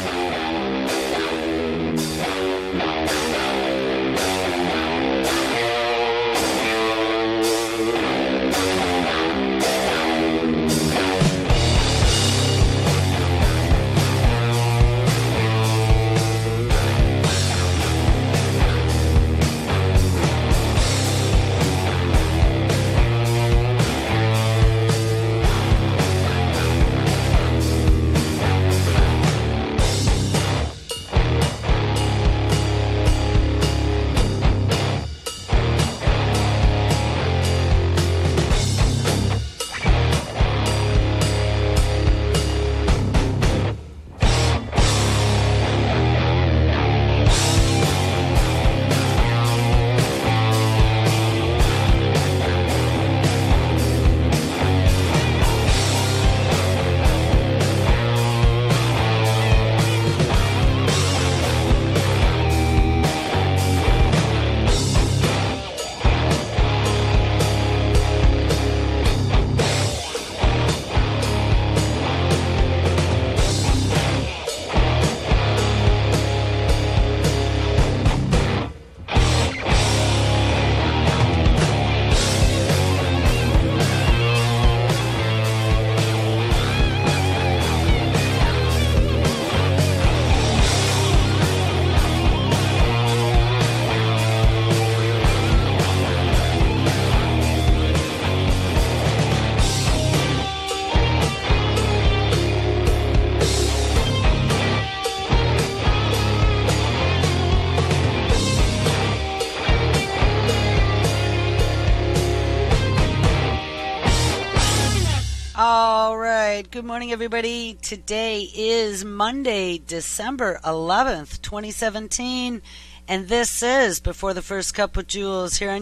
All right. Good morning, everybody. Today is Monday, December 11th, 2017. And this is Before the First Cup with Jules here on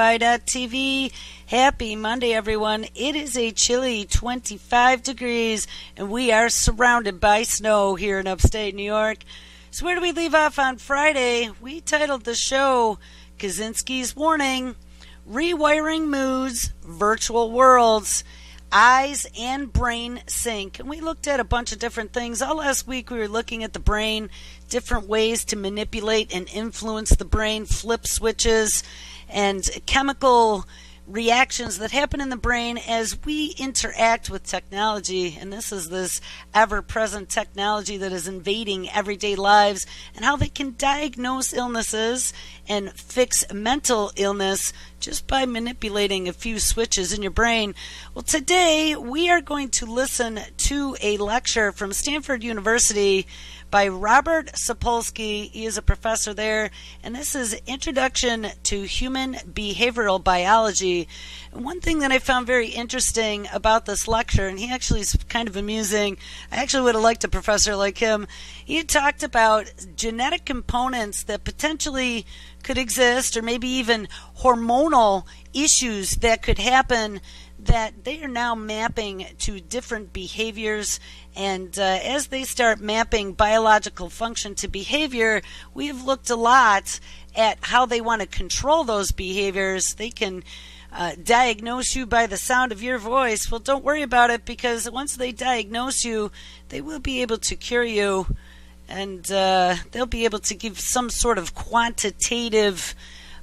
UCY.TV. Happy Monday, everyone. It is a chilly 25 degrees, and we are surrounded by snow here in upstate New York. So where do we leave off on Friday? We titled the show Kaczynski's Warning, Rewiring Moods, Virtual Worlds, Eyes and Brain Sync. And we looked at a bunch of different things. All last week we were looking at the brain, different ways to manipulate and influence the brain, flip switches, and chemical reactions that happen in the brain as we interact with technology. And this is this ever-present technology that is invading everyday lives, and how they can diagnose illnesses and fix mental illness just by manipulating a few switches in your brain. Well, today we are going to listen to a lecture from Stanford University by Robert Sapolsky. He is a professor there, and this is Introduction to Human Behavioral Biology. And one thing that I found very interesting about this lecture, and he actually is kind of amusing, I actually would have liked a professor like him. He had talked about genetic components that potentially could exist, or maybe even hormonal issues that could happen, that they are now mapping to different behaviors. And as they start mapping biological function to behavior, we have looked a lot at how they want to control those behaviors. They can diagnose you by the sound of your voice. Well, don't worry about it, because once they diagnose you, they will be able to cure you, and they'll be able to give some sort of quantitative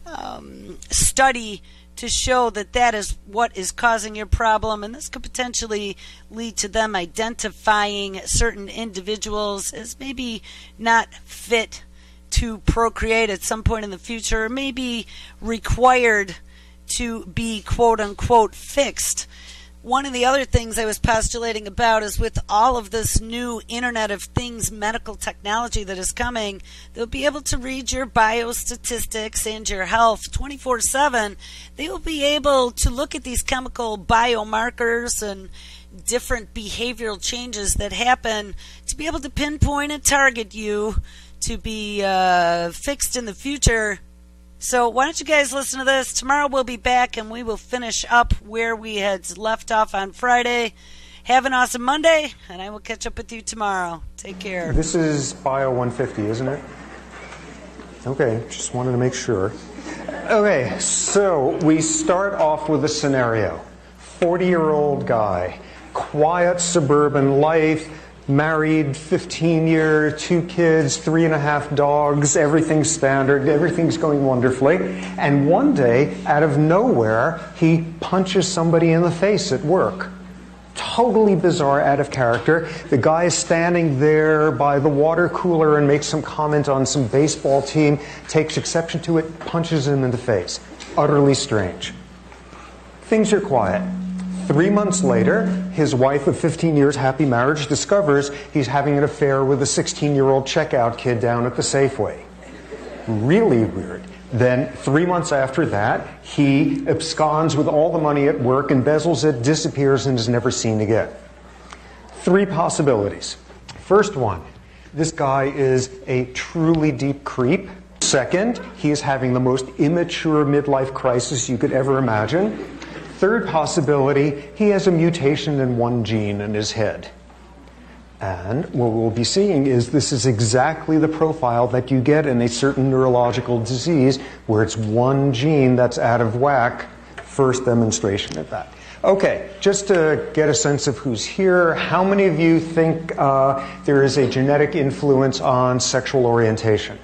study to show that that is what is causing your problem. And this could potentially lead to them identifying certain individuals as maybe not fit to procreate at some point in the future, or maybe required to be quote-unquote fixed. One of the other things I was postulating about is with all of this new Internet of Things medical technology that is coming, they'll be able to read your biostatistics and your health 24/7. They will be able to look at these chemical biomarkers and different behavioral changes that happen to be able to pinpoint and target you to be fixed in the future. So why don't you guys listen to this? Tomorrow we'll be back and we will finish up where we had left off on Friday. Have an awesome Monday, and I will catch up with you tomorrow. Take care. This is Bio 150, isn't it? Okay, just wanted to make sure. Okay, so we start off with a scenario. 40-year-old guy, quiet suburban life, married, 15 years, 2 kids, 3.5 dogs, everything's standard, everything's going wonderfully. And one day, out of nowhere, he punches somebody in the face at work. Totally bizarre, out of character. The guy is standing there by the water cooler and makes some comment on some baseball team, takes exception to it, punches him in the face. Utterly strange. Things are quiet. 3 months later, his wife of 15 years, happy marriage, discovers he's having an affair with a 16-year-old checkout kid down at the Safeway. Really weird. Then, 3 months after that, he absconds with all the money at work, embezzles it, disappears, and is never seen again. 3 possibilities. First one, this guy is a truly deep creep. Second, he is having the most immature midlife crisis you could ever imagine. Third possibility, he has a mutation in one gene in his head. And what we'll be seeing is this is exactly the profile that you get in a certain neurological disease where it's one gene that's out of whack. First demonstration of that. Okay, just to get a sense of who's here, how many of you think there is a genetic influence on sexual orientation?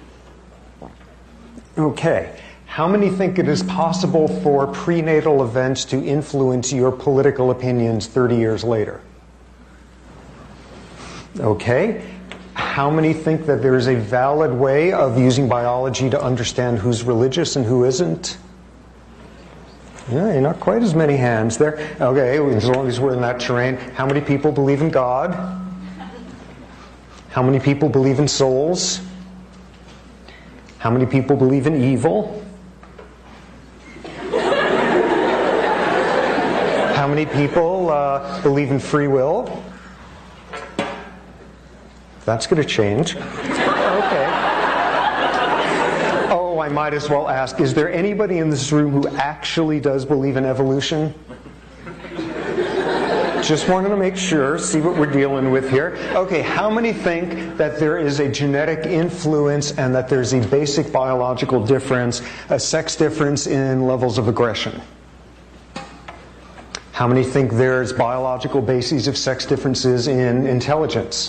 Okay. How many think it is possible for prenatal events to influence your political opinions 30 years later? Okay. How many think that there is a valid way of using biology to understand who's religious and who isn't? Yeah, not quite as many hands there. Okay, as long as we're in that terrain. How many people believe in God? How many people believe in souls? How many people believe in evil? How many people believe in free will? That's going to change. Okay. Oh, I might as well ask, is there anybody in this room who actually does believe in evolution? Just wanted to make sure, see what we're dealing with here. Okay, how many think that there is a genetic influence and that there's a basic biological difference, a sex difference in levels of aggression? How many think there's biological bases of sex differences in intelligence?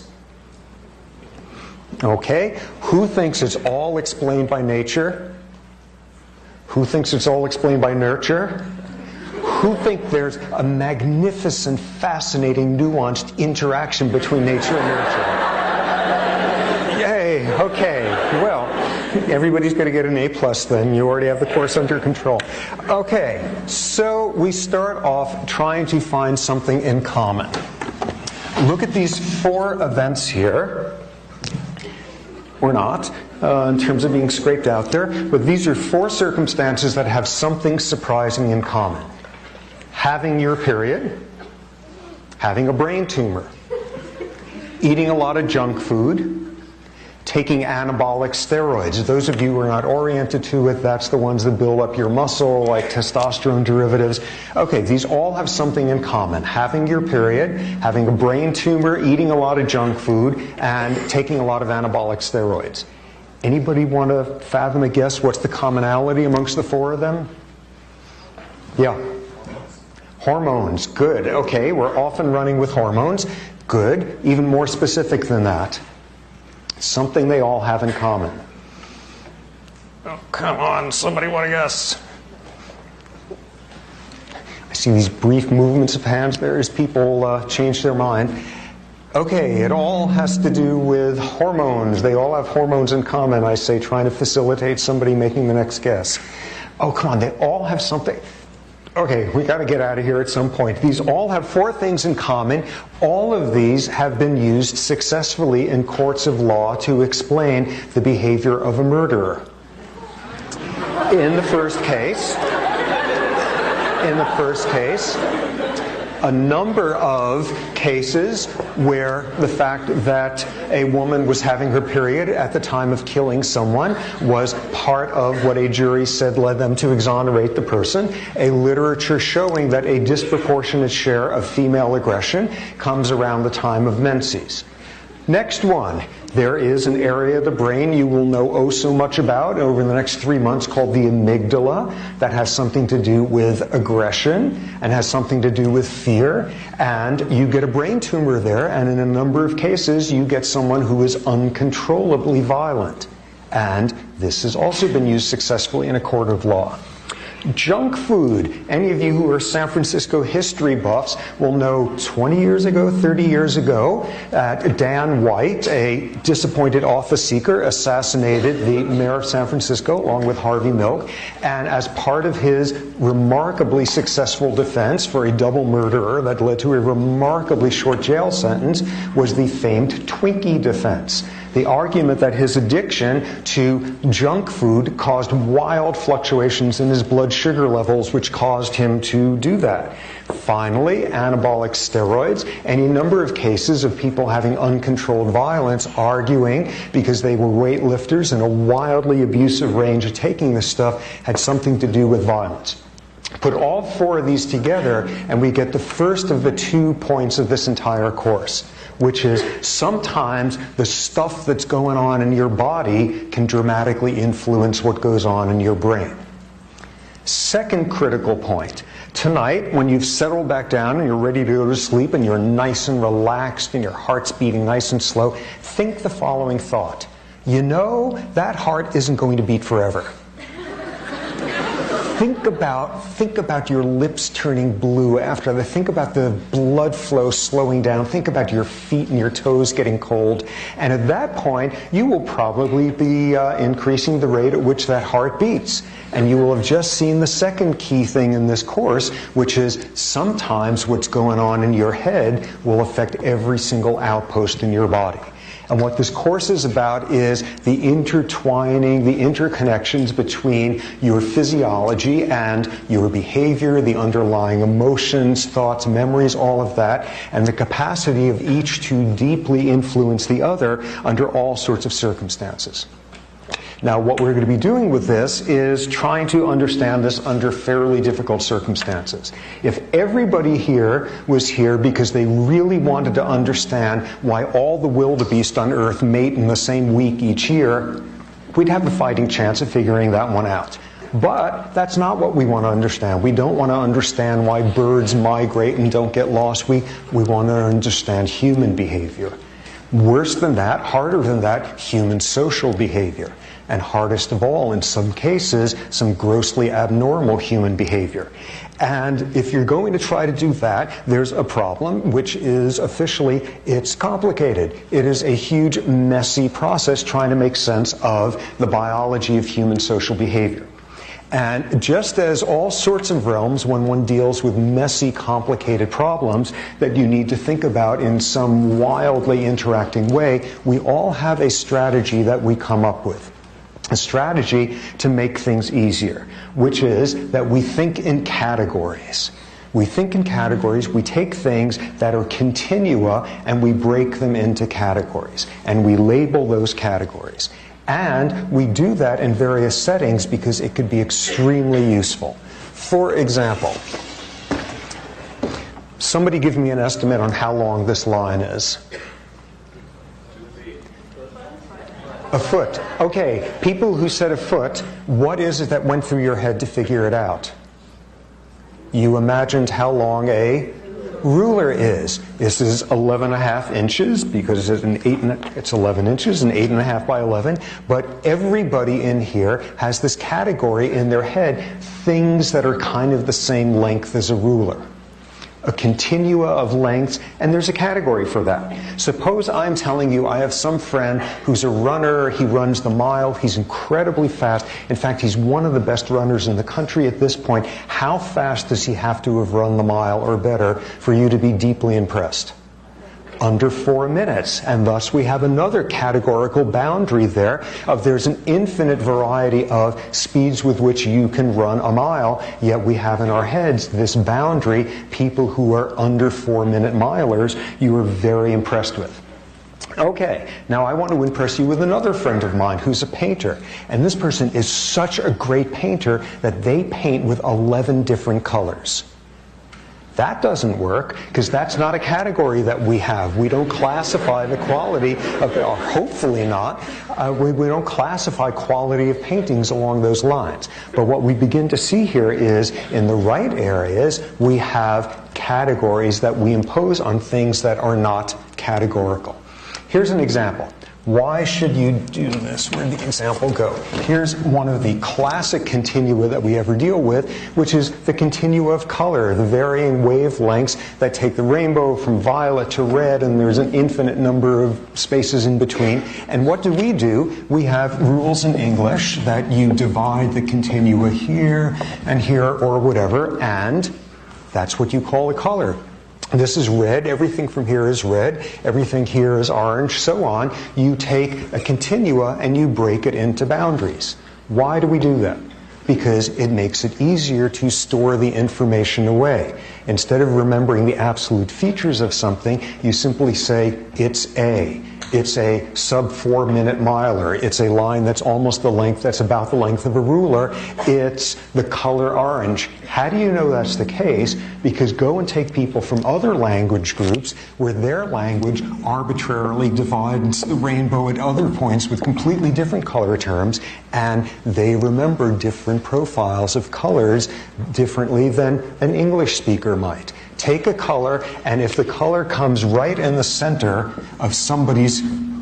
Okay. Who thinks it's all explained by nature? Who thinks it's all explained by nurture? Who think there's a magnificent, fascinating, nuanced interaction between nature and nurture? Yay. Okay. Well, everybody's going to get an A+ then. You already have the course under control. Okay, so we start off trying to find something in common. Look at these 4 events here. Or not, in terms of being scraped out there. But these are 4 circumstances that have something surprising in common. Having your period, having a brain tumor, eating a lot of junk food, taking anabolic steroids. Those of you who are not oriented to it, that's the ones that build up your muscle, like testosterone derivatives. Okay, these all have something in common. Having your period, having a brain tumor, eating a lot of junk food, and taking a lot of anabolic steroids. Anybody want to fathom a guess what's the commonality amongst the 4 of them? Yeah. Hormones. Good. Okay, we're often running with hormones. Good. Even more specific than that. Something they all have in common. Oh, come on, somebody want to guess? I see these brief movements of hands there as people change their mind. Okay, it all has to do with hormones. They all have hormones in common, I say, trying to facilitate somebody making the next guess. Oh, come on, they all have something. Okay, we got to get out of here at some point. These all have 4 things in common. All of these have been used successfully in courts of law to explain the behavior of a murderer. In the first case, a number of cases where the fact that a woman was having her period at the time of killing someone was part of what a jury said led them to exonerate the person. A literature showing that a disproportionate share of female aggression comes around the time of menses. Next one. There is an area of the brain you will know oh so much about over the next 3 months called the amygdala. That has something to do with aggression and has something to do with fear. And you get a brain tumor there, and in a number of cases you get someone who is uncontrollably violent. And this has also been used successfully in a court of law. Junk food. Any of you who are San Francisco history buffs will know 20 years ago, 30 years ago, Dan White, a disappointed office seeker, assassinated the mayor of San Francisco along with Harvey Milk. And as part of his remarkably successful defense for a double murderer that led to a remarkably short jail sentence was the famed Twinkie defense. The argument that his addiction to junk food caused wild fluctuations in his blood sugar levels, which caused him to do that. Finally, anabolic steroids. Any number of cases of people having uncontrolled violence arguing because they were weightlifters in a wildly abusive range of taking this stuff had something to do with violence. Put all 4 of these together and we get the first of the 2 points of this entire course, which is sometimes the stuff that's going on in your body can dramatically influence what goes on in your brain. Second critical point. Tonight, when you've settled back down and you're ready to go to sleep and you're nice and relaxed and your heart's beating nice and slow, think the following thought. You know, that heart isn't going to beat forever. Think about your lips turning blue after that. Think about the blood flow slowing down. Think about your feet and your toes getting cold. And at that point, you will probably be increasing the rate at which that heart beats. And you will have just seen the second key thing in this course, which is sometimes what's going on in your head will affect every single outpost in your body. And what this course is about is the intertwining, the interconnections between your physiology and your behavior, the underlying emotions, thoughts, memories, all of that, and the capacity of each to deeply influence the other under all sorts of circumstances. Now, what we're going to be doing with this is trying to understand this under fairly difficult circumstances. If everybody here was here because they really wanted to understand why all the wildebeest on Earth mate in the same week each year, we'd have a fighting chance of figuring that one out. But that's not what we want to understand. We don't want to understand why birds migrate and don't get lost. We want to understand human behavior. Worse than that, harder than that, human social behavior. And hardest of all, in some cases, some grossly abnormal human behavior. And if you're going to try to do that, there's a problem, which is officially, it's complicated. It is a huge, messy process trying to make sense of the biology of human social behavior. And just as all sorts of realms, when one deals with messy, complicated problems that you need to think about in some wildly interacting way, we all have a strategy that we come up with. A strategy to make things easier, which is that we think in categories. We think in categories, we take things that are continua and we break them into categories, and we label those categories. And we do that in various settings because it could be extremely useful. For example, somebody give me an estimate on how long this line is. A foot. Okay, people who said a foot, what is it that went through your head to figure it out? You imagined how long a ruler is. This is 11.5 inches because it's 11 inches and 8.5 by 11. But everybody in here has this category in their head, things that are kind of the same length as a ruler. A continua of lengths, and there's a category for that. Suppose I'm telling you I have some friend who's a runner, he runs the mile, he's incredibly fast. In fact, he's one of the best runners in the country at this point. How fast does he have to have run the mile or better for you to be deeply impressed? Under 4 minutes. And thus we have another categorical boundary there of there's an infinite variety of speeds with which you can run a mile, yet we have in our heads this boundary, people who are under 4-minute milers, you are very impressed with. Okay, now I want to impress you with another friend of mine who's a painter. And this person is such a great painter that they paint with 11 different colors. That doesn't work because that's not a category that we have. We don't classify the quality of, or hopefully not, we don't classify quality of paintings along those lines. But what we begin to see here is in the right areas we have categories that we impose on things that are not categorical. Here's an example. Why should you do this? Where'd the example go? Here's one of the classic continua that we ever deal with, which is the continua of color, the varying wavelengths that take the rainbow from violet to red, and there's an infinite number of spaces in between. And what do? We have rules in English that you divide the continua here and here or whatever, and that's what you call a color. This is red, everything from here is red, everything here is orange, so on. You take a continua and you break it into boundaries. Why do we do that? Because it makes it easier to store the information away. Instead of remembering the absolute features of something, you simply say, it's A. It's a sub-4 minute miler. It's a line that's almost the length, that's about the length of a ruler. It's the color orange. How do you know that's the case? Because go and take people from other language groups where their language arbitrarily divides the rainbow at other points with completely different color terms, and they remember different profiles of colors differently than an English speaker might. Take a color, and if the color comes right in the center of somebody's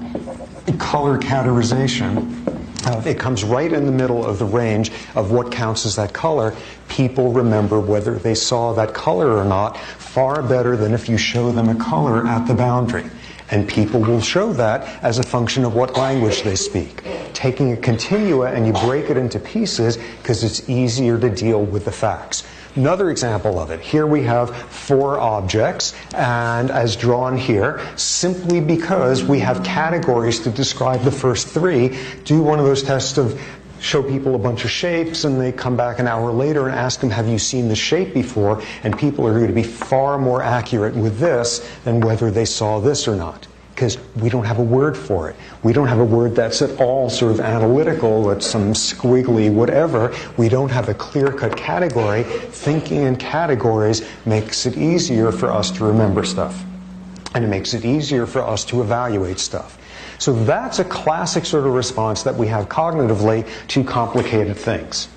color categorization, it comes right in the middle of the range of what counts as that color, people remember whether they saw that color or not far better than if you show them a color at the boundary. And people will show that as a function of what language they speak. Taking a continua and you break it into pieces because it's easier to deal with the facts. Another example of it. Here we have 4 objects, and as drawn here, simply because we have categories to describe the first 3, do one of those tests of show people a bunch of shapes, and they come back an hour later and ask them, have you seen the shape before? And people are going to be far more accurate with this than whether they saw this or not. Because we don't have a word for it. We don't have a word that's at all sort of analytical, it's some squiggly whatever. We don't have a clear-cut category. Thinking in categories makes it easier for us to remember stuff. And it makes it easier for us to evaluate stuff. So that's a classic sort of response that we have cognitively to complicated things.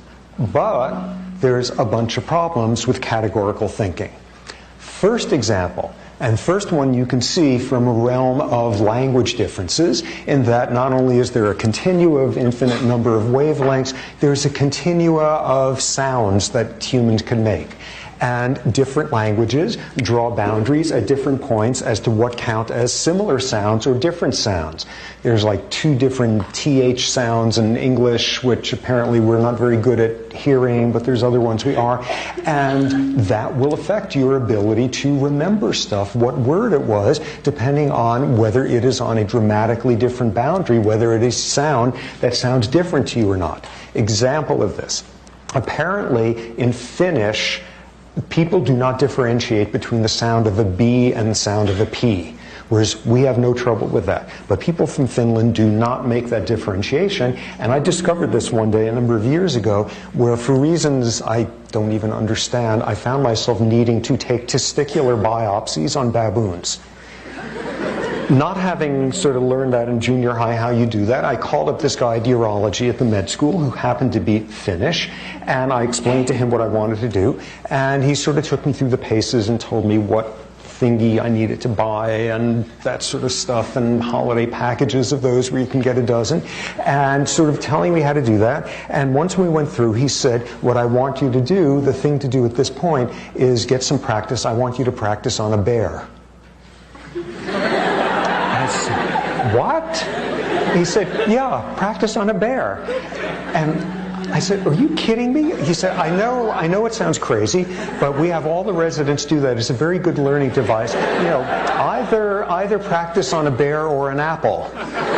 But there's a bunch of problems with categorical thinking. First example, and first one you can see from a realm of language differences, in that not only is there a continua of infinite number of wavelengths, there's a continua of sounds that humans can make. And different languages draw boundaries at different points as to what count as similar sounds or different sounds. There's like 2 different TH sounds in English, which apparently we're not very good at hearing, but there's other ones we are. And that will affect your ability to remember stuff, what word it was, depending on whether it is on a dramatically different boundary, whether it is sound that sounds different to you or not. Example of this. Apparently, in Finnish, people do not differentiate between the sound of a B and the sound of a P, whereas we have no trouble with that. But people from Finland do not make that differentiation, and I discovered this one day a number of years ago, where for reasons I don't even understand, I found myself needing to take testicular biopsies on baboons. Not having sort of learned that in junior high how you do that, I called up this guy at urology at the med school who happened to be Finnish, and I explained to him what I wanted to do, and he sort of took me through the paces and told me what thingy I needed to buy and that sort of stuff, and holiday packages of those where you can get a dozen, and sort of telling me how to do that. And once we went through, he said, what I want you to do, the thing to do at this point, is get some practice. I want you to practice on a bear. What? He said, yeah, practice on a bear. And I said, are you kidding me? He said, I know it sounds crazy, but we have all the residents do that. It's a very good learning device. You know, either practice on a bear or an apple.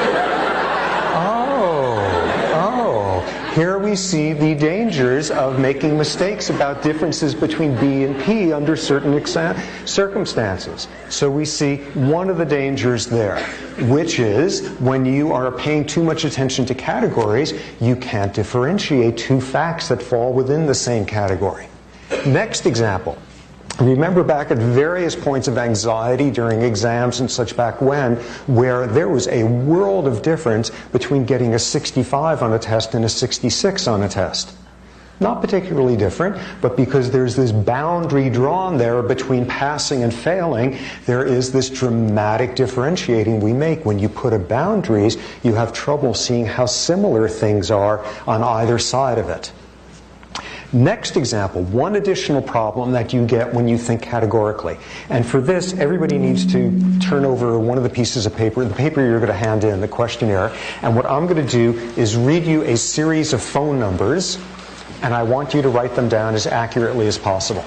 Here we see the dangers of making mistakes about differences between B and P under certain circumstances. So we see one of the dangers there, which is when you are paying too much attention to categories, you can't differentiate 2 facts that fall within the same category. Next example. Remember back at various points of anxiety during exams and such back when, where there was a world of difference between getting a 65 on a test and a 66 on a test. Not particularly different, but because there's this boundary drawn there between passing and failing, there is this dramatic differentiating we make. When you put up boundaries, you have trouble seeing how similar things are on either side of it. Next example, one additional problem that you get when you think categorically. And for this, everybody needs to turn over one of the pieces of paper, the paper you're going to hand in, the questionnaire. And what I'm going to do is read you a series of phone numbers, and I want you to write them down as accurately as possible.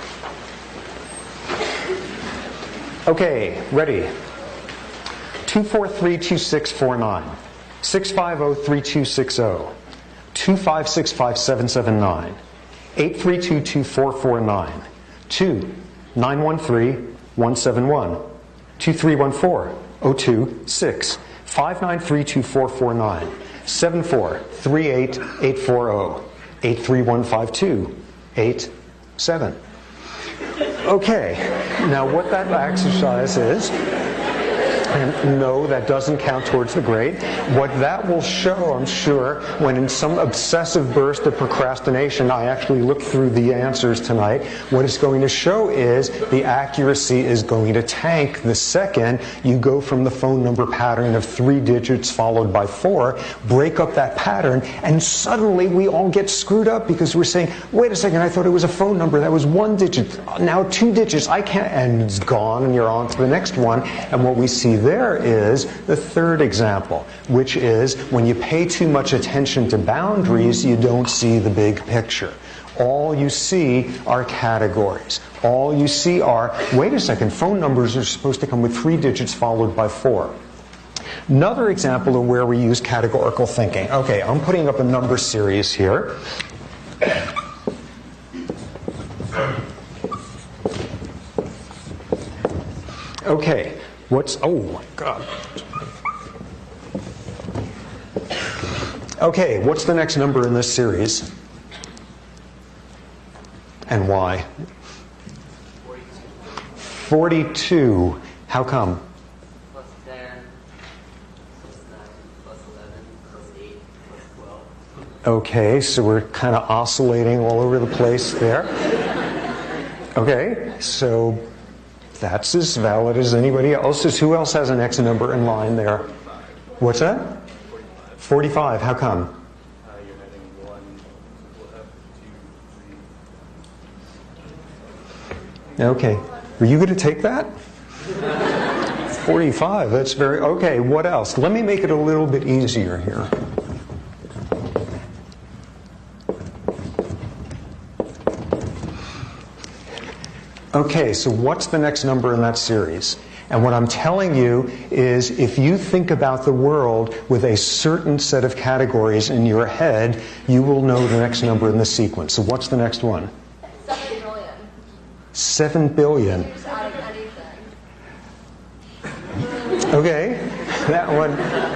Okay, ready? 243-2649, 650-3260, 2565779, 832-2449, 2-913-171, 2314-026, 593-2449, 74-38840, 83152-87. Okay, now what that exercise is, and no, that doesn't count towards the grade. What that will show, I'm sure, when in some obsessive burst of procrastination I actually look through the answers tonight, what it's going to show is the accuracy is going to tank the second you go from the phone number pattern of 3 digits followed by 4, break up that pattern, and suddenly we all get screwed up because we're saying, wait a second, I thought it was a phone number that was 1 digit, now 2 digits, I can't, and it's gone, and you're on to the next one. And what we see there is the third example, which is when you pay too much attention to boundaries, you don't see the big picture. All you see are categories. All you see are, wait a second, phone numbers are supposed to come with 3 digits followed by 4. Another example of where we use categorical thinking. Okay, I'm putting up a number series here. Okay. Oh my God. Okay, what's the next number in this series? And why? 42. How come? Plus 10, plus 9, plus 11, plus 8, plus 12. Okay, so we're kind of oscillating all over the place there. Okay, so that's as valid as anybody else's. Who else has an X number in line there? What's that? 45. How come? You're adding 1, 2, 3. Okay. Are you going to take that? 45. That's very... Okay, what else? Let me make it a little bit easier here. Okay, so what's the next number in that series? And what I'm telling you is if you think about the world with a certain set of categories in your head, you will know the next number in the sequence. So what's the next one? 7 billion. 7 billion. You're just adding anything. Okay, that one.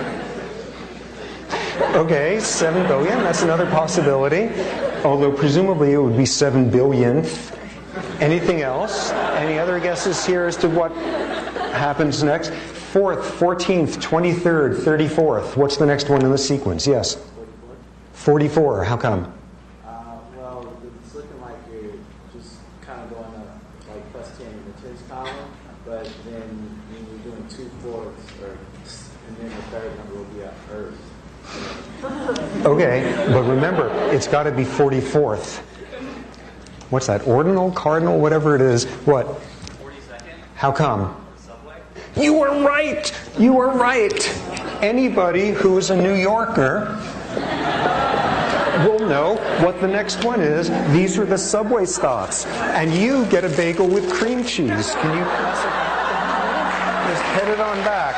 Okay, 7 billion, that's another possibility. Although presumably it would be 7 billionth. Anything else? Any other guesses here as to what happens next? 4th, 14th, 23rd, 34th. What's the next one in the sequence? Yes? 44. How come? Well, it's looking like you're just kind of going up like plus 10 in the tens column, but then when you're doing 2 fourths, and then the third number will be at first. Okay, but remember, it's got to be 44th. What's that? Ordinal, cardinal, whatever it is. What? 42nd. How come? Subway. You were right! You were right! Anybody who is a New Yorker will know what the next one is. These are the subway stops. And you get a bagel with cream cheese. Can you pass it? Just head it on back.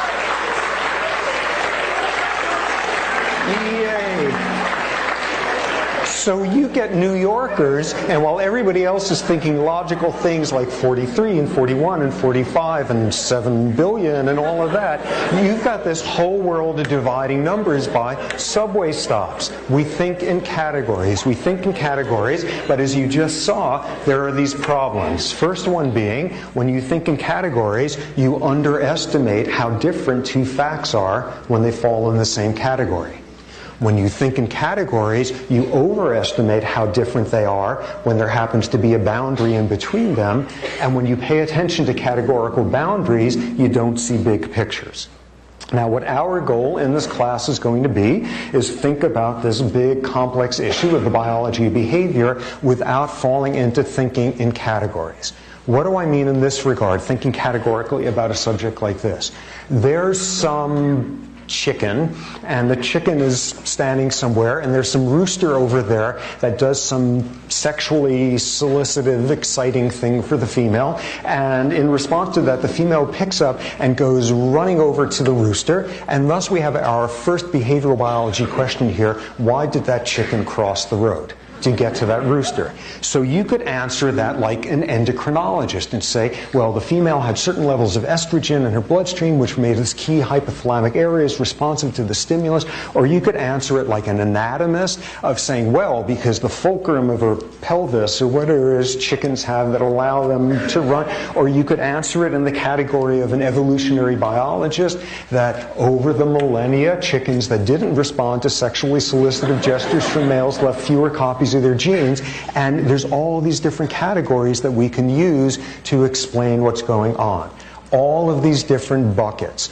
Yay! So you get New Yorkers, and while everybody else is thinking logical things like 43 and 41 and 45 and 7 billion and all of that, you've got this whole world of dividing numbers by subway stops. We think in categories. We think in categories, but as you just saw, there are these problems. First one being, when you think in categories, you underestimate how different two facts are when they fall in the same category. When you think in categories, you overestimate how different they are when there happens to be a boundary in between them. And when you pay attention to categorical boundaries, you don't see big pictures. Now, what our goal in this class is going to be is think about this big, complex issue of the biology of behavior without falling into thinking in categories. What do I mean in this regard, thinking categorically about a subject like this? There's some chicken, and the chicken is standing somewhere, and there's some rooster over there that does some sexually solicitive, exciting thing for the female, and in response to that, the female picks up and goes running over to the rooster, and thus we have our first behavioral biology question here: why did that chicken cross the road to get to that rooster? So you could answer that like an endocrinologist and say, well, the female had certain levels of estrogen in her bloodstream which made this key hypothalamic areas responsive to the stimulus. Or you could answer it like an anatomist of saying, well, because the fulcrum of her pelvis or whatever it is chickens have that allow them to run. Or you could answer it in the category of an evolutionary biologist that over the millennia, chickens that didn't respond to sexually solicitive gestures from males left fewer copies of their genes, and there's all these different categories that we can use to explain what's going on. All of these different buckets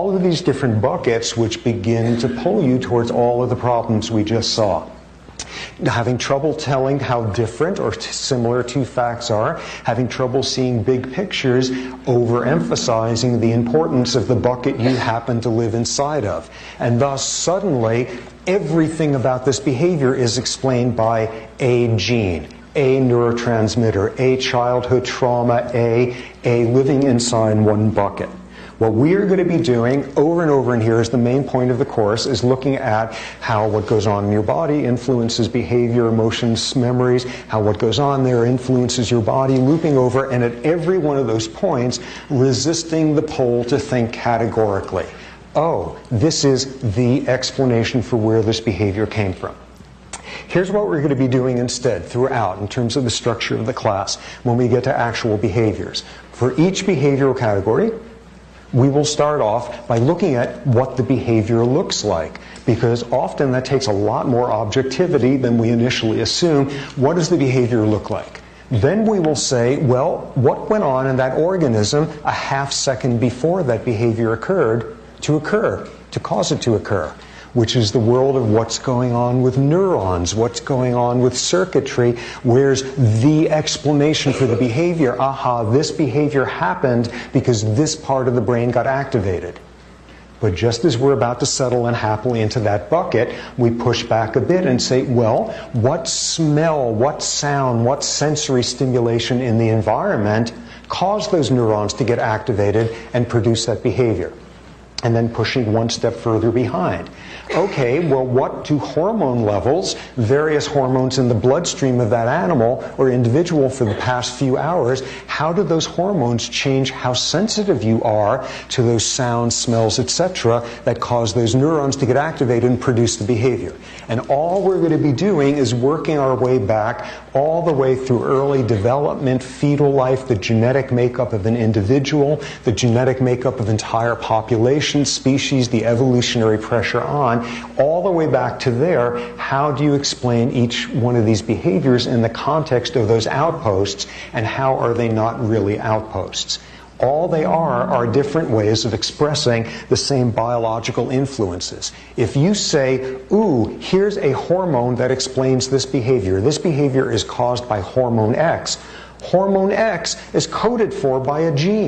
which begin to pull you towards all of the problems we just saw. Having trouble telling how different or similar two facts are, having trouble seeing big pictures, overemphasizing the importance of the bucket you happen to live inside of. And thus, suddenly, everything about this behavior is explained by a gene, a neurotransmitter, a childhood trauma, a living inside one bucket. What we are going to be doing over and over, and here is the main point of the course, is looking at how what goes on in your body influences behavior, emotions, memories, how what goes on there influences your body, looping over, and at every one of those points, resisting the pull to think categorically. Oh, this is the explanation for where this behavior came from. Here's what we're going to be doing instead throughout in terms of the structure of the class when we get to actual behaviors. For each behavioral category, we will start off by looking at what the behavior looks like, because often that takes a lot more objectivity than we initially assume. What does the behavior look like? Then we will say, well, what went on in that organism a half second before that behavior occurred to cause it to occur? Which is the world of what's going on with neurons, what's going on with circuitry, where's the explanation for the behavior. Aha, this behavior happened because this part of the brain got activated. But just as we're about to settle in happily into that bucket, we push back a bit and say, well, what smell, what sound, what sensory stimulation in the environment caused those neurons to get activated and produce that behavior? And then pushing one step further behind. Okay, well, what do hormone levels, various hormones in the bloodstream of that animal or individual for the past few hours, how do those hormones change how sensitive you are to those sounds, smells, etc. that cause those neurons to get activated and produce the behavior? And all we're going to be doing is working our way back all the way through early development, fetal life, the genetic makeup of an individual, the genetic makeup of entire populations, species, the evolutionary pressure on, all the way back to there. How do you explain each one of these behaviors in the context of those outposts, and how are they not really outposts? All they are different ways of expressing the same biological influences. If you say, ooh, here's a hormone that explains this behavior. This behavior is caused by hormone X. Hormone X is coded for by a gene.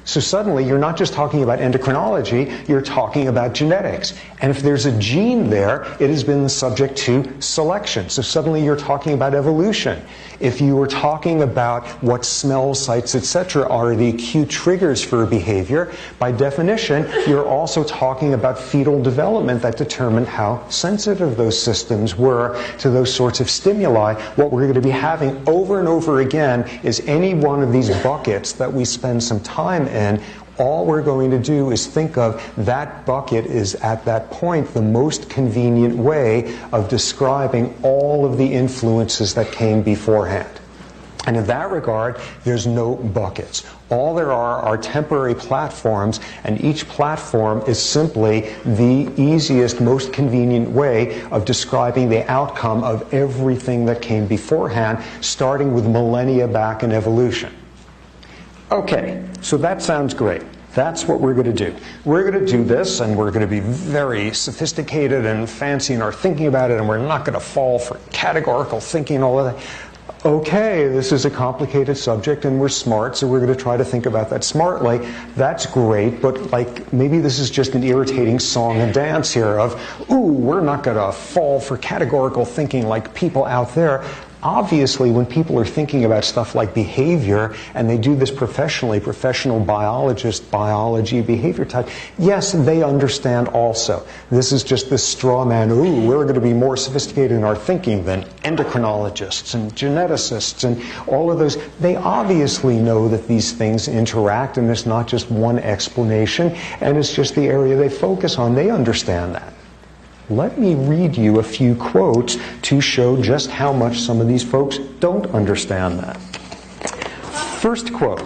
So suddenly, you're not just talking about endocrinology, you're talking about genetics. And if there's a gene there, it has been subject to selection. So suddenly, you're talking about evolution. If you were talking about what smells, sights, etc. are the acute triggers for a behavior, by definition, you're also talking about fetal development that determined how sensitive those systems were to those sorts of stimuli. What we're going to be having over and over again is any one of these buckets that we spend some time in. All we're going to do is think of that bucket is at that point the most convenient way of describing all of the influences that came beforehand. And in that regard, there's no buckets. All there are temporary platforms, and each platform is simply the easiest, most convenient way of describing the outcome of everything that came beforehand, starting with millennia back in evolution. Okay, so that sounds great. That's what we're going to do. We're going to do this, and we're going to be very sophisticated and fancy in our thinking about it, and we're not going to fall for categorical thinking and all of that. Okay, this is a complicated subject, and we're smart, so we're going to try to think about that smartly. That's great, but maybe this is just an irritating song and dance here of, ooh, we're not going to fall for categorical thinking like people out there. Obviously, when people are thinking about stuff like behavior, and they do this professionally, professional biologist, biology, behavior type, yes, they understand also. This is just this straw man, ooh, we're going to be more sophisticated in our thinking than endocrinologists and geneticists and all of those. They obviously know that these things interact, and it's not just one explanation, and it's just the area they focus on. They understand that. Let me read you a few quotes to show just how much some of these folks don't understand that. First quote,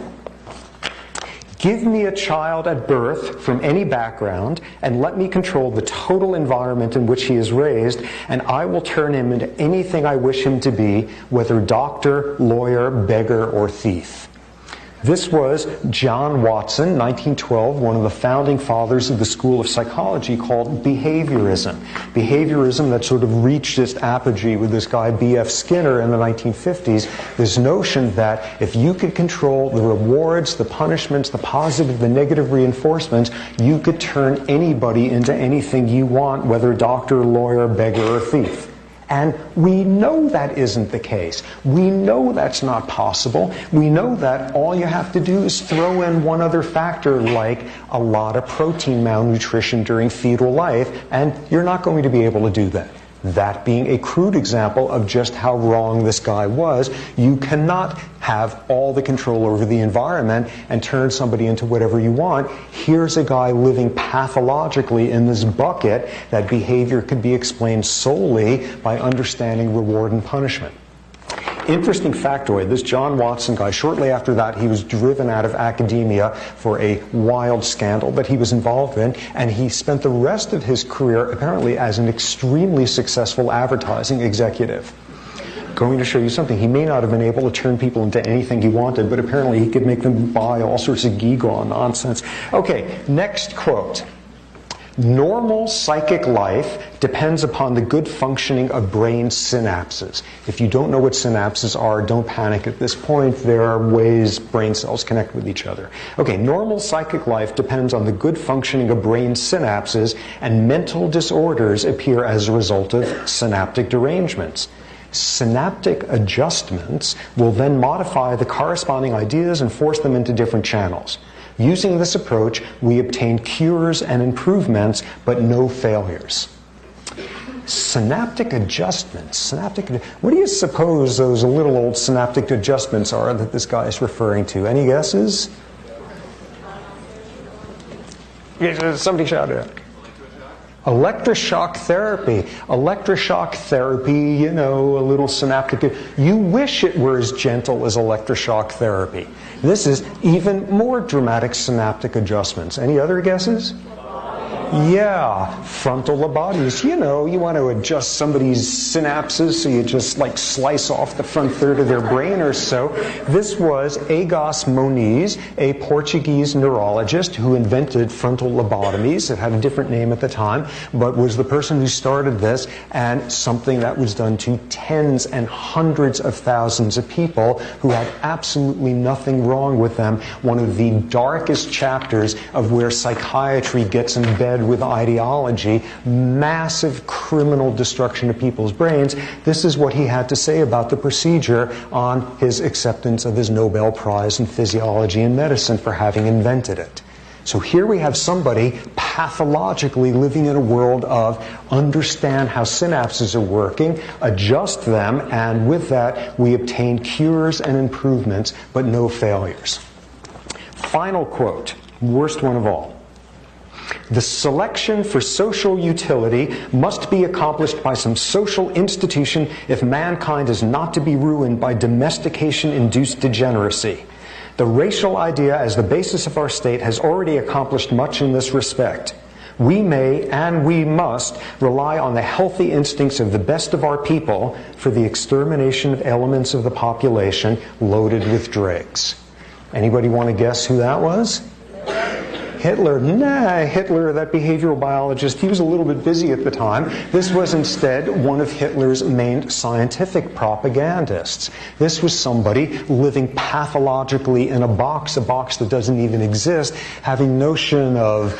"Give me a child at birth from any background and let me control the total environment in which he is raised, and I will turn him into anything I wish him to be, whether doctor, lawyer, beggar, or thief." This was John Watson, 1912, one of the founding fathers of the school of psychology called behaviorism. Behaviorism that sort of reached its apogee with this guy B.F. Skinner in the 1950s, this notion that if you could control the rewards, the punishments, the positive, the negative reinforcements, you could turn anybody into anything you want, whether doctor, lawyer, beggar, or thief. And we know that isn't the case. We know that's not possible. We know that all you have to do is throw in one other factor, like a lot of protein malnutrition during fetal life, and you're not going to be able to do that. That being a crude example of just how wrong this guy was. You cannot have all the control over the environment and turn somebody into whatever you want. Here's a guy living pathologically in this bucket that behavior could be explained solely by understanding reward and punishment. Interesting factoid, this John Watson guy, shortly after that, he was driven out of academia for a wild scandal that he was involved in, and he spent the rest of his career apparently as an extremely successful advertising executive. Going to show you something. He may not have been able to turn people into anything he wanted, but apparently he could make them buy all sorts of gewgaw nonsense. Okay, next quote. "Normal psychic life depends upon the good functioning of brain synapses." If you don't know what synapses are, don't panic at this point. There are ways brain cells connect with each other. Okay, normal psychic life depends on the good functioning of brain synapses, and mental disorders appear as a result of synaptic derangements. Synaptic adjustments will then modify the corresponding ideas and force them into different channels. Using this approach, we obtain cures and improvements, but no failures. Synaptic adjustments. What do you suppose those little old synaptic adjustments are that this guy is referring to? Any guesses? Somebody shout it. Electroshock therapy. Electroshock therapy, you know, a little synaptic. You wish it were as gentle as electroshock therapy. This is even more dramatic synaptic adjustments. Any other guesses? Yeah, frontal lobotomies. You know, you want to adjust somebody's synapses, so you just like slice off the front third of their brain or so. This was Egas Moniz, a Portuguese neurologist who invented frontal lobotomies. It had a different name at the time, but was the person who started this, and something that was done to tens and hundreds of thousands of people who had absolutely nothing wrong with them. One of the darkest chapters of where psychiatry gets in bed with ideology, massive criminal destruction of people's brains. This is what he had to say about the procedure on his acceptance of his Nobel Prize in Physiology and Medicine for having invented it. So here we have somebody pathologically living in a world of understand how synapses are working, adjust them, and with that we obtain cures and improvements, but no failures. Final quote, worst one of all. The selection for social utility must be accomplished by some social institution if mankind is not to be ruined by domestication-induced degeneracy. The racial idea as the basis of our state has already accomplished much in this respect. We may and we must rely on the healthy instincts of the best of our people for the extermination of elements of the population loaded with dregs. Anybody want to guess who that was? Hitler. Nah, Hitler, that behavioral biologist, he was a little bit busy at the time. This was instead one of Hitler's main scientific propagandists. This was somebody living pathologically in a box that doesn't even exist, having notion of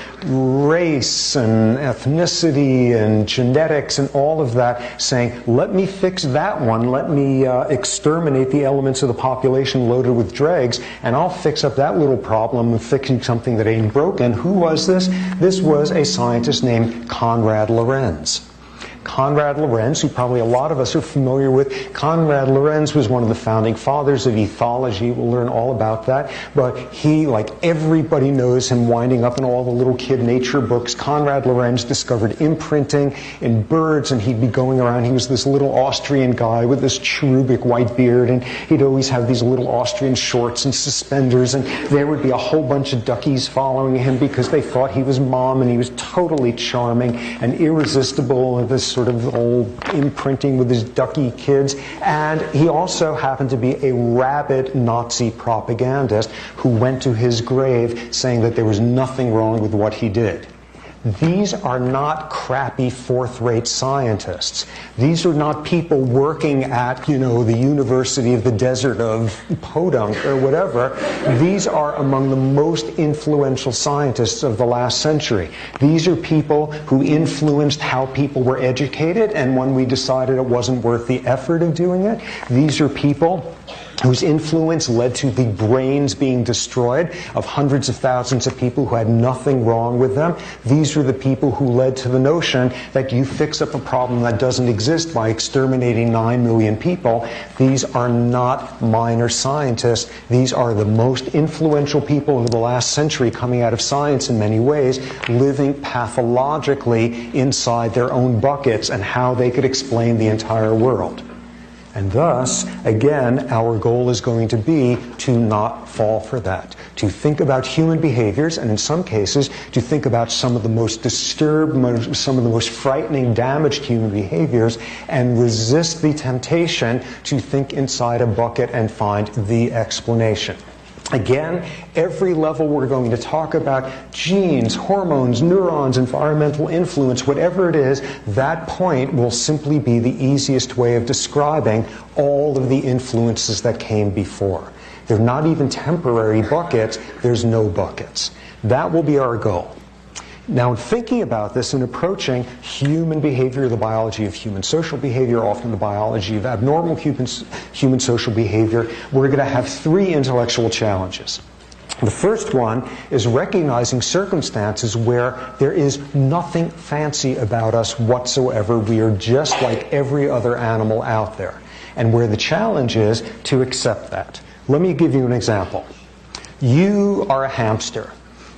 race and ethnicity and genetics and all of that, saying, let me fix that one, let me exterminate the elements of the population loaded with dregs, and I'll fix up that little problem of fixing something that ain't broken. And who was this? This was a scientist named Konrad Lorenz. Konrad Lorenz, who probably a lot of us are familiar with. Konrad Lorenz was one of the founding fathers of ethology. We'll learn all about that. But he, like everybody knows him, winding up in all the little kid nature books. Konrad Lorenz discovered imprinting in birds, and he'd be going around. He was this little Austrian guy with this cherubic white beard, and he'd always have these little Austrian shorts and suspenders, and there would be a whole bunch of duckies following him because they thought he was mom, and he was totally charming and irresistible, and this sort of old imprinting with his ducky kids. And he also happened to be a rabid Nazi propagandist who went to his grave saying that there was nothing wrong with what he did. These are not crappy fourth-rate scientists. These are not people working at, the University of the Desert of Podunk or whatever. These are among the most influential scientists of the last century. These are people who influenced how people were educated, and when we decided it wasn't worth the effort of doing it, these are people whose influence led to the brains being destroyed of hundreds of thousands of people who had nothing wrong with them. These are the people who led to the notion that you fix up a problem that doesn't exist by exterminating 9 million people. These are not minor scientists. These are the most influential people of the last century coming out of science in many ways, living pathologically inside their own buckets and how they could explain the entire world. And thus, again, our goal is going to be to not fall for that. To think about human behaviors, and in some cases, to think about some of the most disturbed, some of the most frightening, damaged human behaviors, and resist the temptation to think inside a bucket and find the explanation. Again, every level we're going to talk about, genes, hormones, neurons, environmental influence, whatever it is, that point will simply be the easiest way of describing all of the influences that came before. They're not even temporary buckets, there's no buckets. That will be our goal. Now, in thinking about this and approaching human behavior, the biology of human social behavior, often the biology of abnormal human social behavior, we're going to have 3 intellectual challenges. The first one is recognizing circumstances where there is nothing fancy about us whatsoever. We are just like every other animal out there. And where the challenge is to accept that. Let me give you an example. You are a hamster.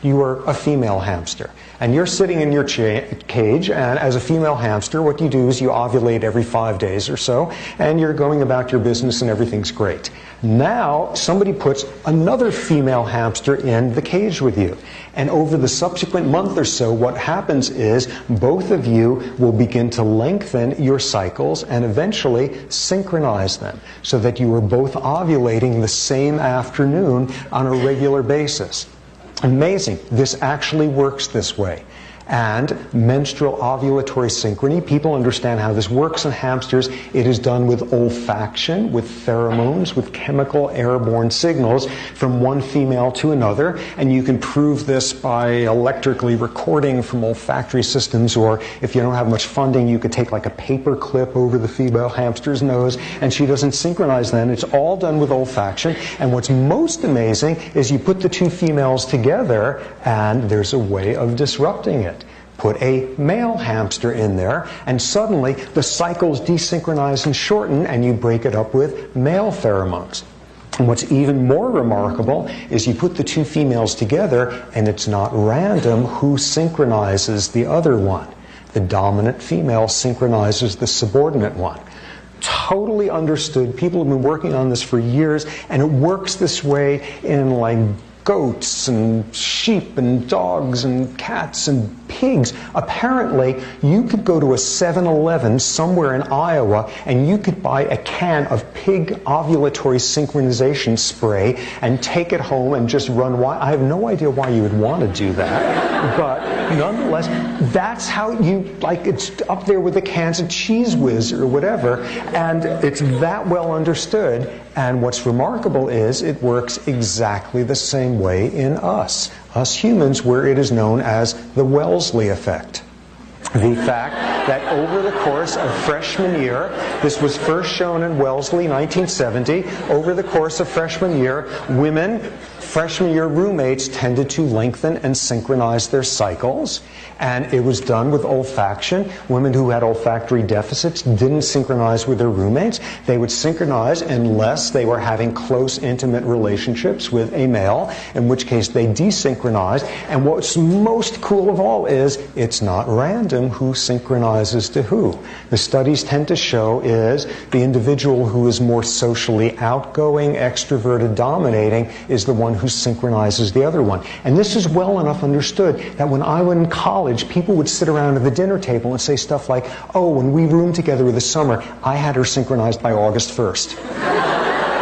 you are a female hamster. And you're sitting in your cage, and as a female hamster, what you do is you ovulate every 5 days or so, and you're going about your business and everything's great. Now, somebody puts another female hamster in the cage with you. And over the subsequent month or so, what happens is both of you will begin to lengthen your cycles and eventually synchronize them so that you are both ovulating the same afternoon on a regular basis. Amazing. This actually works this way. And menstrual ovulatory synchrony, people understand how this works in hamsters. It is done with olfaction, with pheromones, with chemical airborne signals from one female to another. And you can prove this by electrically recording from olfactory systems, or if you don't have much funding, you could take like a paper clip over the female hamster's nose, and she doesn't synchronize then. It's all done with olfaction. And what's most amazing is you put the two females together, and there's a way of disrupting it. Put a male hamster in there, and suddenly the cycles desynchronize and shorten, and you break it up with male pheromones. And what's even more remarkable is you put the two females together, and it's not random who synchronizes the other one. The dominant female synchronizes the subordinate one. Totally understood. People have been working on this for years, and it works this way in like goats and sheep and dogs and cats and pigs. Apparently, you could go to a 7-Eleven somewhere in Iowa and you could buy a can of pig ovulatory synchronization spray and take it home and just run wild. I have no idea why you would want to do that, but nonetheless, that's how you, like, it's up there with the cans of Cheese Whiz or whatever, and it's that well understood. And what's remarkable is it works exactly the same way in us humans, where it is known as the Wellesley effect. The fact that over the course of freshman year, this was first shown in Wellesley, 1970, over the course of freshman year, women, freshman year roommates tended to lengthen and synchronize their cycles, and it was done with olfaction. Women who had olfactory deficits didn't synchronize with their roommates. They would synchronize unless they were having close, intimate relationships with a male, in which case they desynchronized. And what's most cool of all is it's not random who synchronizes to who. The studies tend to show is the individual who is more socially outgoing, extroverted, dominating, is the one who synchronizes the other one. And this is well enough understood that when I was in college, people would sit around at the dinner table and say stuff like, oh, when we roomed together in the summer, I had her synchronized by August 1st.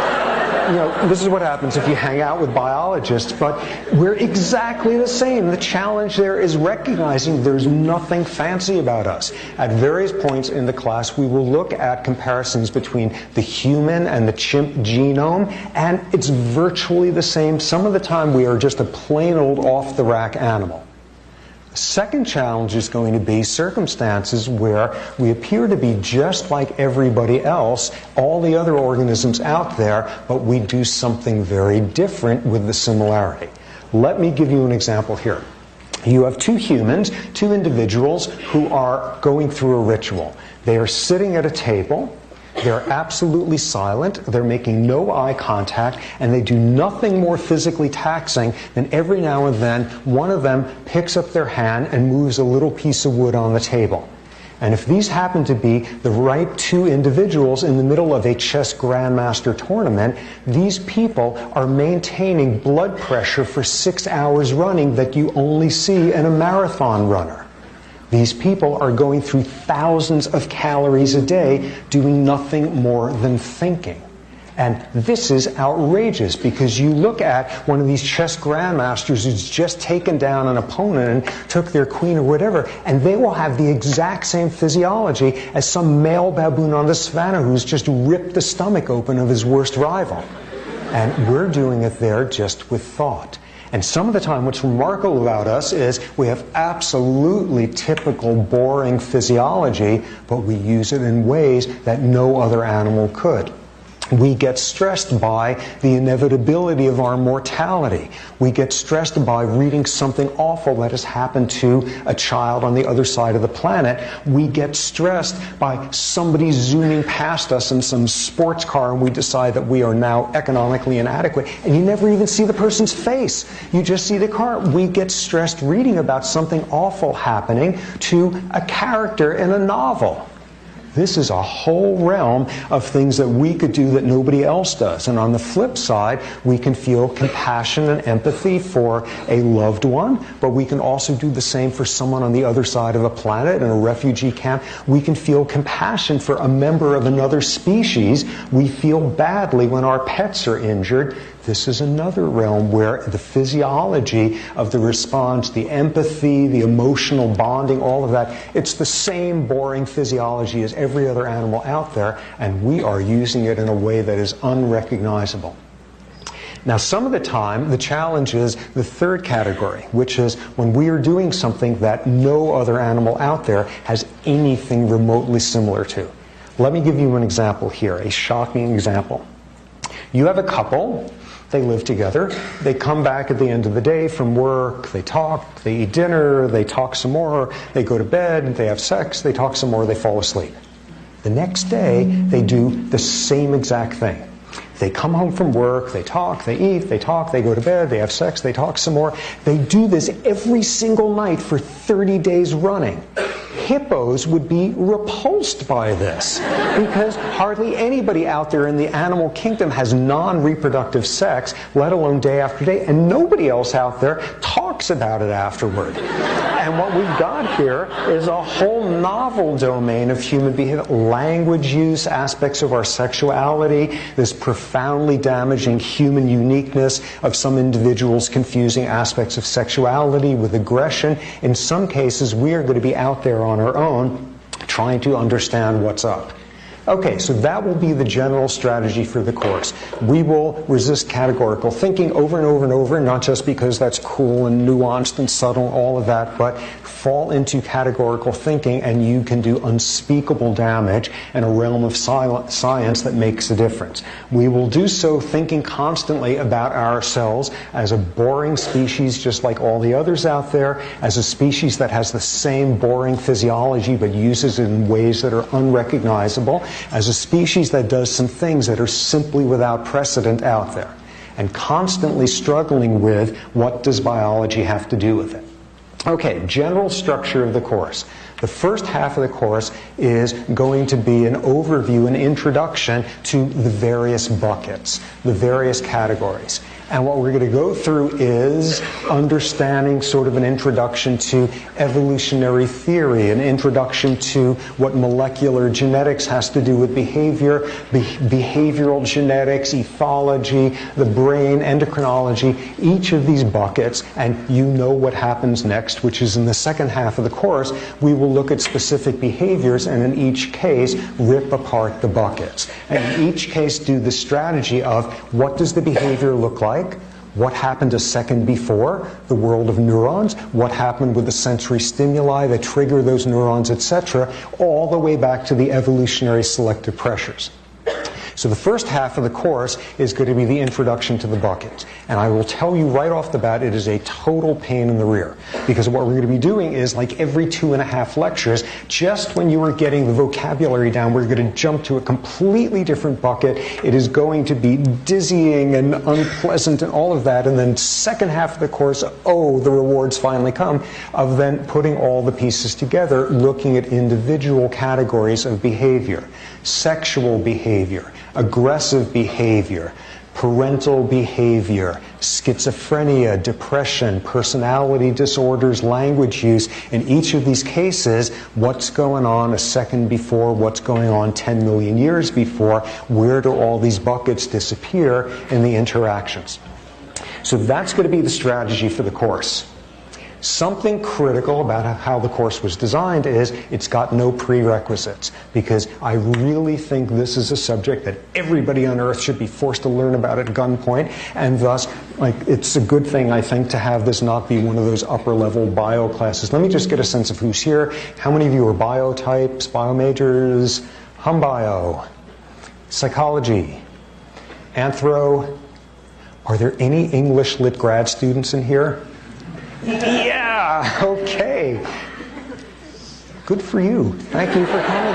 You know, this is what happens if you hang out with biologists, but we're exactly the same. The challenge there is recognizing there's nothing fancy about us. At various points in the class, we will look at comparisons between the human and the chimp genome, and it's virtually the same. Some of the time, we are just a plain old off-the-rack animal. The second challenge is going to be circumstances where we appear to be just like everybody else, all the other organisms out there, but we do something very different with the similarity. Let me give you an example here. You have two humans, two individuals who are going through a ritual. They are sitting at a table. They're absolutely silent, they're making no eye contact, and they do nothing more physically taxing than every now and then one of them picks up their hand and moves a little piece of wood on the table. And if these happen to be the right two individuals in the middle of a chess grandmaster tournament, these people are maintaining blood pressure for 6 hours running that you only see in a marathon runner. These people are going through thousands of calories a day doing nothing more than thinking. And this is outrageous because you look at one of these chess grandmasters who's just taken down an opponent and took their queen or whatever, and they will have the exact same physiology as some male baboon on the savannah who's just ripped the stomach open of his worst rival. And we're doing it there just with thought. And some of the time what's remarkable about us is we have absolutely typical boring physiology, but we use it in ways that no other animal could. We get stressed by the inevitability of our mortality. We get stressed by reading something awful that has happened to a child on the other side of the planet. We get stressed by somebody zooming past us in some sports car and we decide that we are now economically inadequate. And you never even see the person's face. You just see the car. We get stressed reading about something awful happening to a character in a novel. This is a whole realm of things that we could do that nobody else does. And on the flip side, we can feel compassion and empathy for a loved one, but we can also do the same for someone on the other side of a planet in a refugee camp. We can feel compassion for a member of another species. We feel badly when our pets are injured. This is another realm where the physiology of the response, the empathy, the emotional bonding, all of that, it's the same boring physiology as every other animal out there, and we are using it in a way that is unrecognizable. Now, some of the time, the challenge is the third category, which is when we are doing something that no other animal out there has anything remotely similar to. Let me give you an example here, a shocking example. You have a couple. They live together. They come back at the end of the day from work. They talk. They eat dinner. They talk some more. They go to bed. They have sex. They talk some more. They fall asleep. The next day, they do the same exact thing. They come home from work. They talk. They eat. They talk. They go to bed. They have sex. They talk some more. They do this every single night for 30 days running. Hippos would be repulsed by this because hardly anybody out there in the animal kingdom has non-reproductive sex, let alone day after day, and nobody else out there talks about it afterward. And what we've got here is a whole novel domain of human behavior, language use, aspects of our sexuality, this profoundly damaging human uniqueness of some individuals confusing aspects of sexuality with aggression. In some cases, we are going to be out there on our own trying to understand what's up. Okay, so that will be the general strategy for the course. We will resist categorical thinking over and over and over, not just because that's cool and nuanced and subtle, all of that, but fall into categorical thinking and you can do unspeakable damage in a realm of science that makes a difference. We will do so thinking constantly about ourselves as a boring species just like all the others out there, as a species that has the same boring physiology but uses it in ways that are unrecognizable, as a species that does some things that are simply without precedent out there, and constantly struggling with what does biology have to do with it. Okay, general structure of the course. The first half of the course is going to be an overview, an introduction to the various buckets, the various categories. And what we're going to go through is understanding sort of an introduction to evolutionary theory, an introduction to what molecular genetics has to do with behavior, behavioral genetics, ethology, the brain, endocrinology, each of these buckets, and you know what happens next, which is in the second half of the course, we will look at specific behaviors and in each case rip apart the buckets. And in each case do the strategy of what does the behavior look like? What happened a second before, the world of neurons, what happened with the sensory stimuli that trigger those neurons, etc., all the way back to the evolutionary selective pressures. So the first half of the course is going to be the introduction to the buckets. And I will tell you right off the bat, it is a total pain in the rear. Because what we're going to be doing is, like every 2.5 lectures, just when you are getting the vocabulary down, we're going to jump to a completely different bucket. It is going to be dizzying and unpleasant and all of that. And then second half of the course, oh, the rewards finally come, of then putting all the pieces together, looking at individual categories of behavior. Sexual behavior, aggressive behavior, parental behavior, schizophrenia, depression, personality disorders, language use. In each of these cases, what's going on a second before, what's going on 10 million years before, where do all these buckets disappear in the interactions? So that's going to be the strategy for the course. Something critical about how the course was designed is it's got no prerequisites, because I really think this is a subject that everybody on Earth should be forced to learn about at gunpoint, and thus, it's a good thing, I think, to have this not be one of those upper-level bio classes. Let me just get a sense of who's here. How many of you are bio types, bio majors? Hum bio, psychology, Anthro. Are there any English Lit grad students in here? Yeah, okay. Good for you. Thank you for coming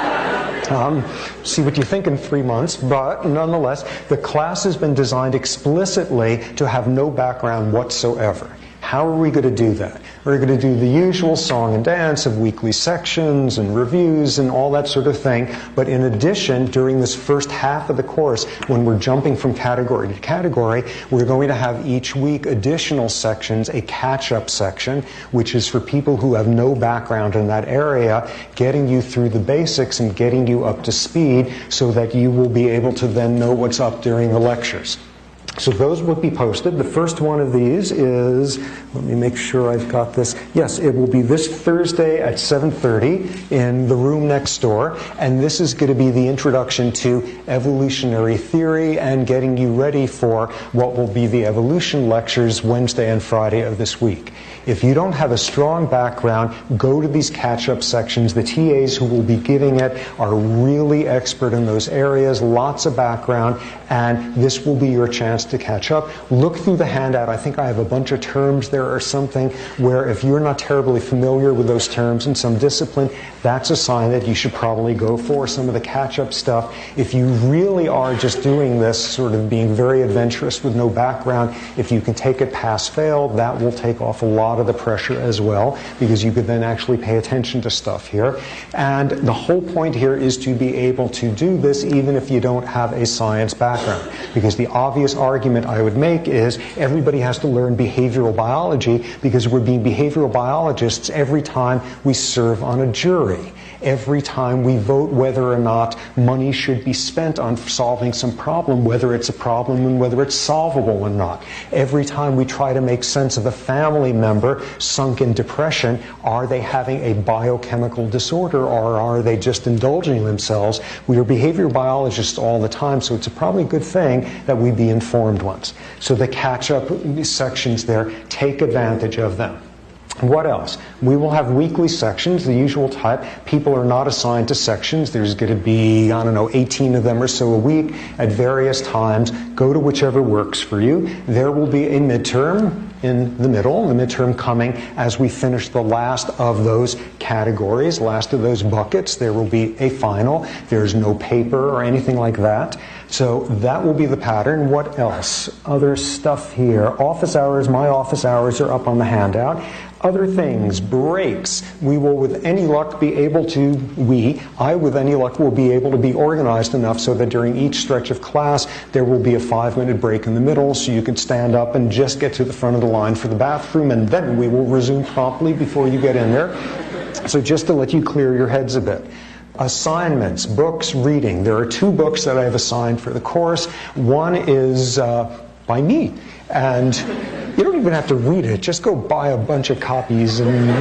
here. See what you think in 3 months, but nonetheless, the class has been designed explicitly to have no background whatsoever. How are we going to do that? We're going to do the usual song and dance of weekly sections and reviews and all that sort of thing. But in addition, during this first half of the course, when we're jumping from category to category, we're going to have each week additional sections, a catch-up section, which is for people who have no background in that area, getting you through the basics and getting you up to speed so that you will be able to then know what's up during the lectures. So those will be posted. The first one of these is, let me make sure I've got this. Yes, it will be this Thursday at 7:30 in the room next door. And this is going to be the introduction to evolutionary theory and getting you ready for what will be the evolution lectures Wednesday and Friday of this week. If you don't have a strong background, go to these catch-up sections. The TAs who will be giving it are really expert in those areas, lots of background, and this will be your chance to catch up. Look through the handout. I think I have a bunch of terms there or something where if you're not terribly familiar with those terms in some discipline, that's a sign that you should probably go for some of the catch-up stuff. If you really are just doing this, sort of being very adventurous with no background, if you can take it pass-fail, that will take off a lot of the pressure as well, because you could then actually pay attention to stuff here. And the whole point here is to be able to do this even if you don't have a science background. Because the obvious argument I would make is everybody has to learn behavioral biology because we're being behavioral biologists every time we serve on a jury. Every time we vote whether or not money should be spent on solving some problem, whether it's a problem and whether it's solvable or not. Every time we try to make sense of a family member sunk in depression, are they having a biochemical disorder or are they just indulging themselves? We are behavioral biologists all the time, so it's probably a good thing that we be informed once. So the catch-up sections there, take advantage of them. What else? We will have weekly sections, the usual type. People are not assigned to sections. There's going to be, 18 of them or so a week at various times. Go to whichever works for you. There will be a midterm in the middle, the midterm coming as we finish the last of those categories, last of those buckets. There will be a final. There's no paper or anything like that. So that will be the pattern. What else? Other stuff here. Office hours, my office hours are up on the handout. Other things, breaks. We will, with any luck, be able to, I with any luck, will be able to be organized enough so that during each stretch of class, there will be a 5-minute break in the middle so you can stand up and just get to the front of the line for the bathroom, and then we will resume promptly before you get in there. So just to let you clear your heads a bit. Assignments, books, reading. There are 2 books that I have assigned for the course. One is by me, and you don't even have to read it. Just go buy a bunch of copies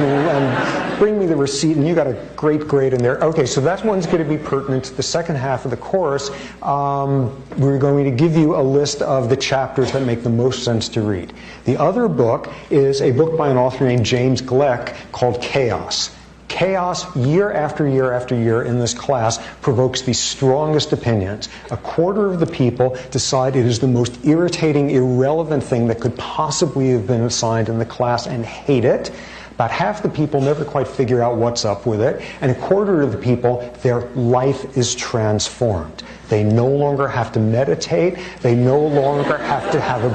and bring me the receipt, and you got a great grade in there. Okay, so that one's going to be pertinent to the second half of the course. We're going to give you a list of the chapters that make the most sense to read. The other book is a book by an author named James Gleick called Chaos. Chaos, year after year after year in this class, provokes the strongest opinions. 1/4 of the people decide it is the most irritating, irrelevant thing that could possibly have been assigned in the class and hate it. About half the people never quite figure out what's up with it. And 1/4 of the people, their life is transformed. They no longer have to meditate. They no longer have to have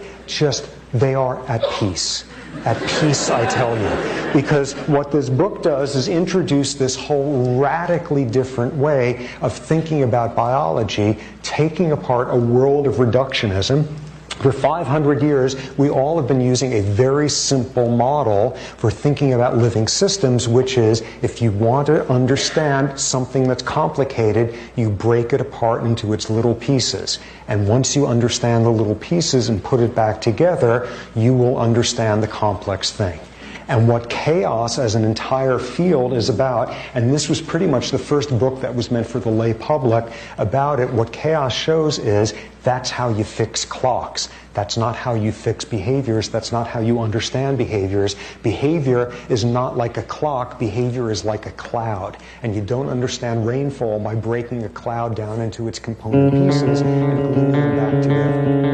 they are at peace. At peace, I tell you. Because what this book does is introduce this whole radically different way of thinking about biology, taking apart a world of reductionism. For 500 years, we all have been using a very simple model for thinking about living systems, which is if you want to understand something that's complicated, you break it apart into its little pieces. And once you understand the little pieces and put it back together, you will understand the complex thing. and what chaos as an entire field is about. And this was pretty much the first book that was meant for the lay public about it. What chaos shows is that's how you fix clocks. That's not how you fix behaviors. That's not how you understand behaviors. Behavior is not like a clock. Behavior is like a cloud. And you don't understand rainfall by breaking a cloud down into its component pieces and gluing them back together.